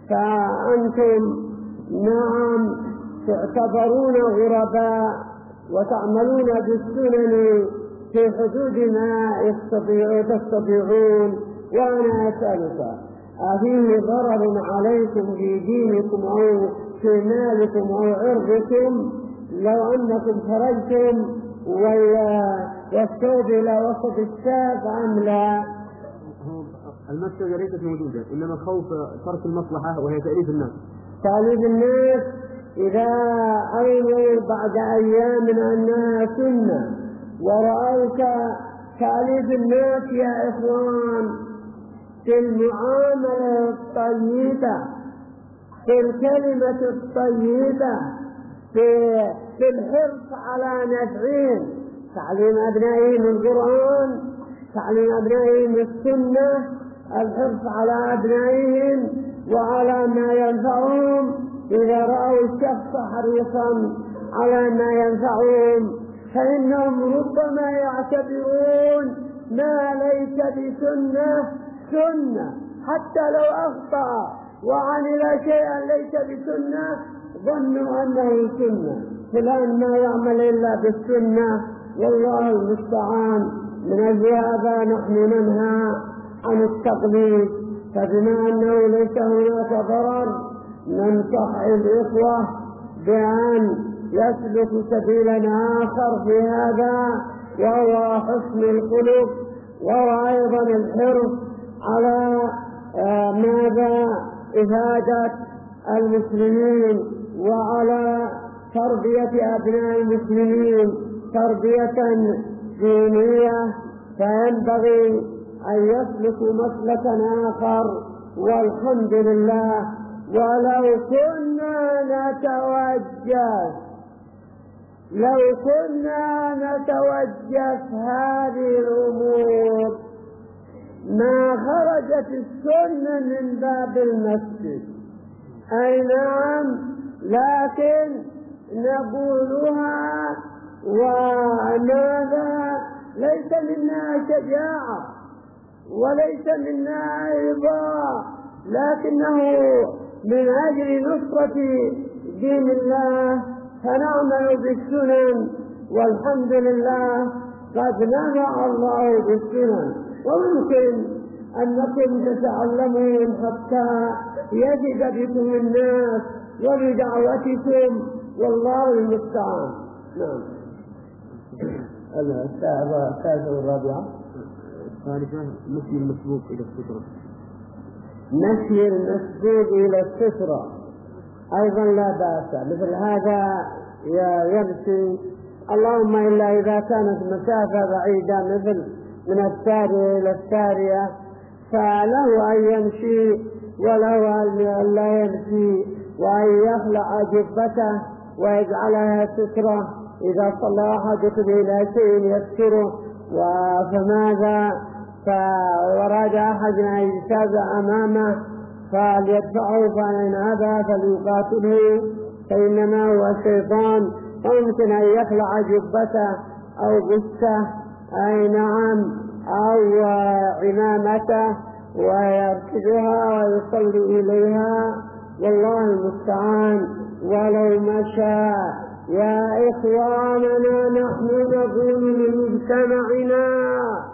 فأنتم نعم تعتبرون غرباء وتعملون بالسنن في حدود ما تستطيعون. وأنا أسألك أفيه ضرر عليكم في دينكم أو في مالكم أو عرضكم لو أنكم خرجتم والثوب إلى وسط الساق أم لا؟ المسألة ليست موجودة، إنما خوف ترك المصلحة وهي تأليف الناس. تأليف الناس إذا علموا بعد أيام أنها سنة ورأوك تأليف الناس يا إخوان في المعاملة الطيبة، في الكلمة الطيبة، في في الحرص على نفعهم، تعليم أبنائهم القرآن، تعليم أبنائهم السنة، الحرص على أبنائهم وعلى ما ينفعهم. إذا رأوا الشخص حريصا على ما ينفعهم فإنهم ربما يعتبرون ما ليس بسنة سنة، حتى لو أخطأ وعمل شيئا ليس بسنة ظنوا أنه سنة. فلان ما يعمل إلا بالسنة، والله المستعان. من أجل هذا نحن ننهى عن التقليد. فبما أنه ليس هناك ضرر ننصح الإخوة بأن يسلك سبيلا آخر في هذا، وهو حسن الخلق وهو أيضا الحرص على ماذا إفادة المسلمين وعلى تربية أبناء المسلمين تربية دينية، فينبغي أن يسلكوا مسلكا آخر. والحمد لله. ولو كنا نتوجه لو كنا نتوجه هذه الأمور ما خرجت السنة من باب المسجد. أي نعم، لكن نقولها وماذا ليس منا شجاعة وليس منا رضا، لكنه من أجل نصرة دين الله فنعمل بالسنن، والحمد لله قد نفع الله بالسنن. وممكن أنكم تتعلمون حتى يجد بكم الناس وبدعوتكم، والله المستعان. نعم. الثالثة والرابعة الثالثة نفي المسبوق إلى السترة. نفي المسبوق إلى السترة أيضا لا بأس، مثل هذا يمشي، اللهم إلا إذا كانت مسافة بعيدة مثل من السارية إلى السارية فله أن يمشي وله أن لا يمشي، وأن يخلع جبته ويجعلها سترة إذا صلى أحدكم إلى شيء يستره. فماذا فوراد أحد أن يجتاز أمامه فليدفعه، فإن أبى فليقاتله فإنما هو شيطان. فممكن أن يخلع جبته أو غسه، أي نعم، أو عمامته ويركضها ويصلي إليها، والله المستعان. ولو مشى يا إخواننا نحن نقول لمجتمعنا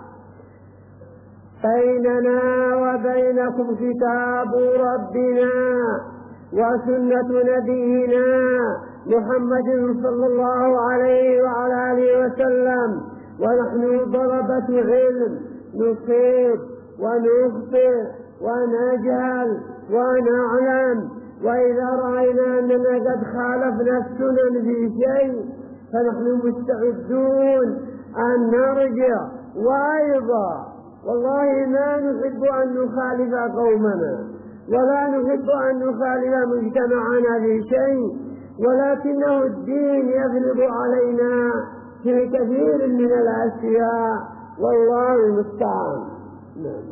بيننا وبينكم كتاب ربنا وسنة نبينا محمد صلى الله عليه وعلى آله وسلم، ونحن ضربة علم نصيب ونخطئ ونجهل ونعلم، وإذا رأينا أننا قد خالفنا السنن في شيء فنحن مستعدون أن نرجع. وأيضا والله ما نحب أن نخالف قومنا ولا نحب أن نخالف مجتمعنا في شيء، ولكنه الدين يغلب علينا في كثير من الأشياء، والله المستعان. نعم.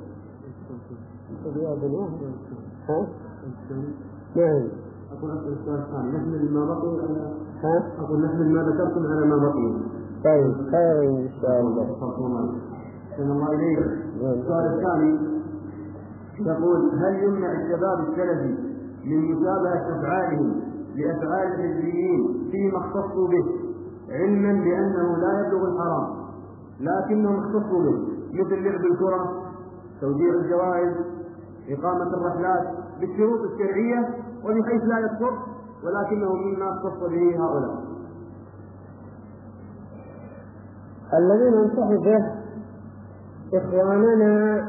ها؟ نعم. أقول أسأل السؤال الثاني، نحمل ما بقي ها؟ أقول نحمل ما ذكرتم على ما بقي. طيب خير إن شاء الله. أحسن الله إليك. السؤال الثاني يقول: هل يمنع الشباب السلفي من متابعة أفعالهم لأفعال الحزبيين فيما اختصوا به، علما بأنه لا يبلغ الحرام لكنهم اختصوا به، مثل لعب الكرة، توزيع الجوائز، إقامة الرحلات، بالشروط الشرعية وبحيث لا يكفر، ولكنه مما اختص به هؤلاء؟ الذي ننصح به إخواننا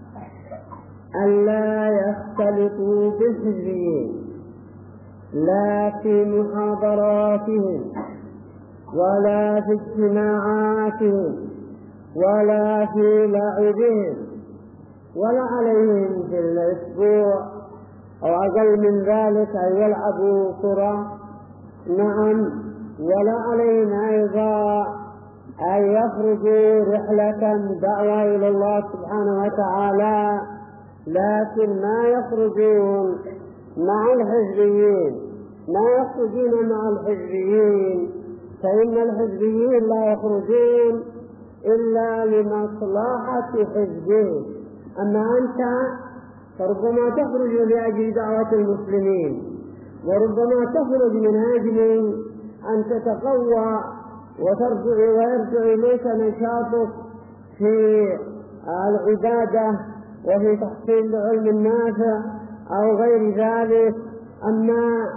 ألا يختلطوا بالحزبيين لا في محاضراتهم ولا في اجتماعاتهم ولا في لعبهم، ولا عليهم في الأسبوع أو أقل من ذلك أن يلعبوا كرة، نعم، ولا عليهم أيضا أن يخرجوا رحلة دعوة إلى الله سبحانه وتعالى، لكن ما يخرجون مع الحزبيين ما يخرجون مع الحزبيين فإن الحزبيين لا يخرجون إلا لمصلحة حزبهم. أما أنت فربما تخرج لأجل دعوة المسلمين، وربما تخرج من أجل أن تتقوى وترجع ويرجع إليك نشاطك في العبادة وفي تحصيل العلم النافع أو غير ذلك. أما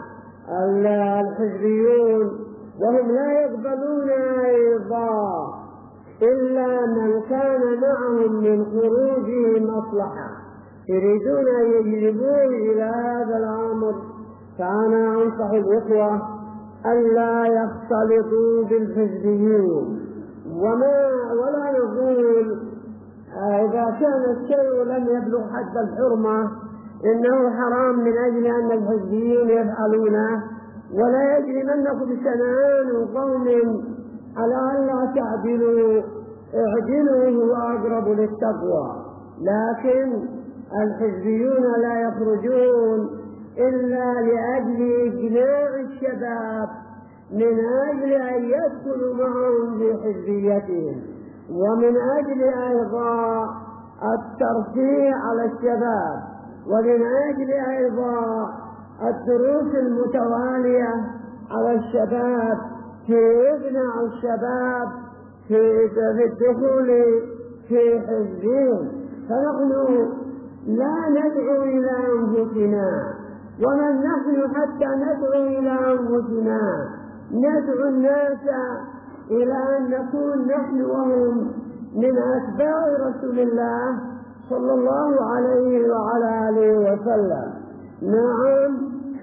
الحزبيون وهم لا يقبلون أيضا إلا من كان معهم من خروجه مصلحة يريدون أن يجلبوه إلى هذا الأمر. فأنا أنصح الإخوة ألا يختلطوا بالحزبيين، وما ولا نقول إذا كان الشيء لم يبلغ حد الحرمة إنه حرام من أجل أن الحزبيين يفعلونه، ولا يجرمنكم شنآن قوم على أن لا تعدلوا اعدلوا هو أقرب للتقوى. لكن الحزبيون لا يخرجون إلا لأجل إقناع الشباب من أجل أن يدخلوا معهم في حزبيتهم، ومن أجل أيضا الترفيه على الشباب، ومن أجل أيضا الدروس المتوالية على الشباب في إقناع الشباب في الدخول في حزبهم. فنحن لا ندعو إلى أنفسنا، ومن نحن حتى ندعو إلى أنفسنا؟ ندعو الناس إلى أن نكون نحن وهم من أتباع رسول الله صلى الله عليه وعلى آله وسلم. نعم،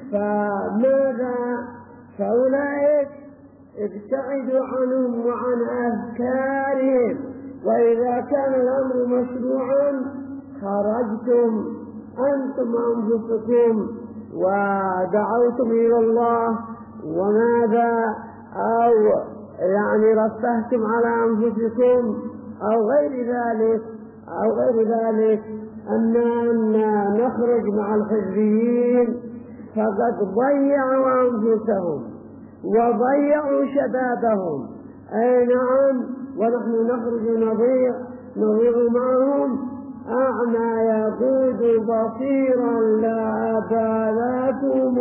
فماذا؟ فأولئك ابتعدوا عنهم وعن أفكارهم، وإذا كان الأمر مشروعا خرجتم أنتم أنفسكم ودعوتم إلى الله، وماذا؟ أو يعني رفهتم على أنفسكم أو غير ذلك أو غير ذلك أننا نخرج مع الحزبيين فقد ضيعوا أنفسهم وضيعوا شبابهم. أي نعم، ونحن نخرج نضيع نضيع معهم. أعمى يقود بصيرا لا بالاتهم،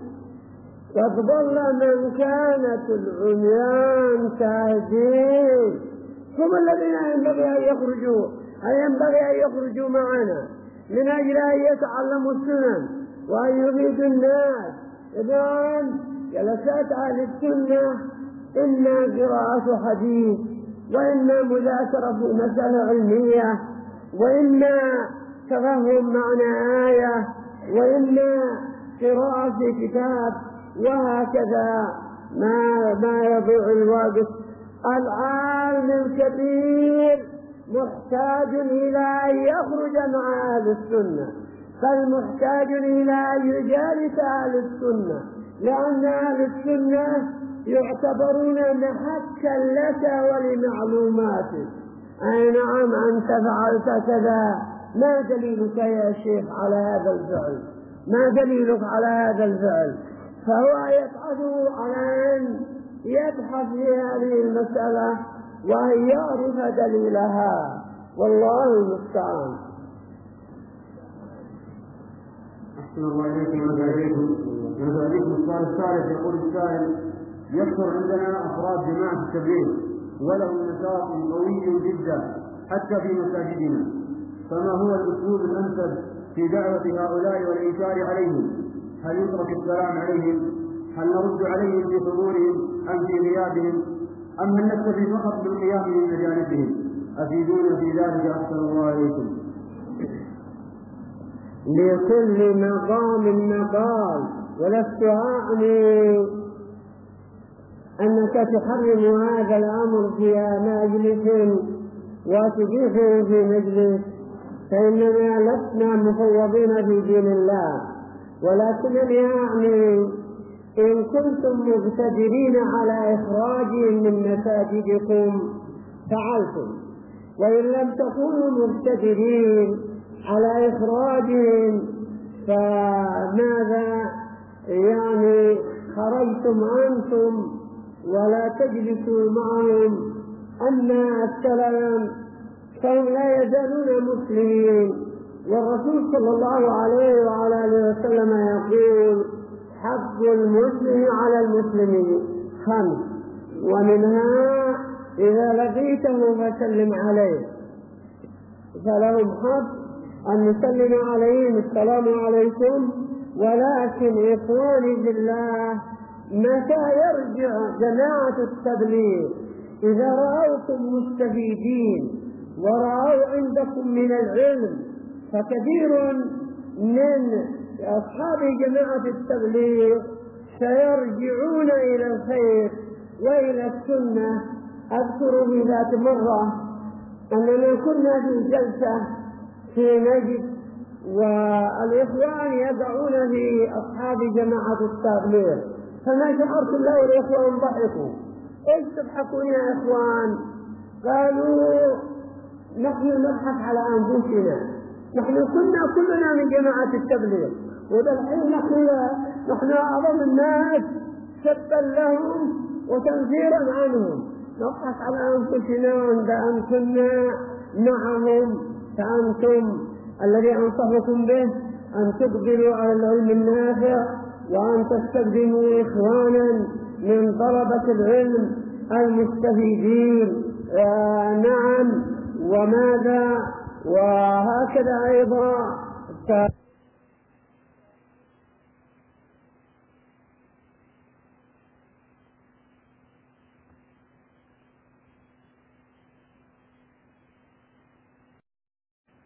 قد ضل من كانت العميان تهديه. هم الذين ينبغي أن يخرجوا أن ينبغي أن يخرجوا معنا من أجل أن يتعلموا السنن وأن يفيدوا الناس. إذن جلسات أهل السنة إما قراءة حديث، وإما مذاكرة في مسألة علمية، وإما تفهم معنى آية، وإما قراءة في كتاب، وهكذا ما ما يضيع الوقت. العالم الكبير محتاج إلى أن يخرج مع أهل السنة، بل محتاج إلى أن يجالس أهل السنة، لأن أهل السنة يعتبرون محكا لك ولمعلوماتك. أي نعم، أنت فعلت كذا، ما دليلك يا شيخ على هذا الفعل؟ ما دليلك على هذا الفعل؟ فهو يبحث على أن يبحث في هذه المسألة وأن يعرف دليلها، والله المستعان. أحسن الله إليكم وبارككم. وذلكم السؤال الثالث، يقول السائل: يكثر عندنا أفراد جماعة التبليغ ولهم نشاط قوي جدا حتى في مساجدنا، فما هو الأسلوب الأنسب في دعوة هؤلاء والإنكار عليهم؟ هل يترك السلام عليهم؟ هل نرد عليهم في حضورهم أم في غيابهم؟ أم هل نكتفي فقط بالقيام من مجالسهم؟ أفيدونا في ذلك أحسن الله إليكم. لكل مقام مقال، ولست أعني أنك تحرم هذا الأمر في مجلس وتبيحه في مجلس، فإننا لسنا مفوضين في دين الله، ولكنني أعني إن كنتم مقتدرين على إخراجهم من مساجدكم فعلتم، وإن لم تكونوا مقتدرين على إخراجهم فماذا؟ يعني خرجتم أنتم ولا تجلسوا معهم. أما السلام فهم لا يزالون مسلمين، والرسول صلى الله عليه وعلى آله وسلم يقول: حق المسلم على المسلمين خمس، ومنها إذا لقيته فسلم عليه، فلهم حق أن نسلم عليهم السلام عليكم. ولكن إخواني بالله، متى يرجع جماعة التبليغ إذا رأوكم مستفيدين ورأوا عندكم من العلم، فكثير من أصحاب جماعة التبليغ سيرجعون إلى الخير وإلى السنة. أذكر في ذات مرة أننا كنا في جلسة في نجد، والإخوان يدعون في أصحاب جماعة التبليغ، فما شعرت الله الإخوان ضحكوا. إيش تضحكون يا إخوان؟ قالوا نحن نضحك على أنفسنا، نحن كنا كلنا من جماعة التبليغ، والحين نحن نحن أعظم الناس سبا لهم وتنفيرا عنهم، نضحك على أنفسنا عند أن كنا معهم. فأنتم الذي أنصحكم به أن تقبلوا على العلم النافع، وأن تستخدموا إخوانا من طلبة العلم المستفيدين. آه نعم، وماذا وهكذا أيضا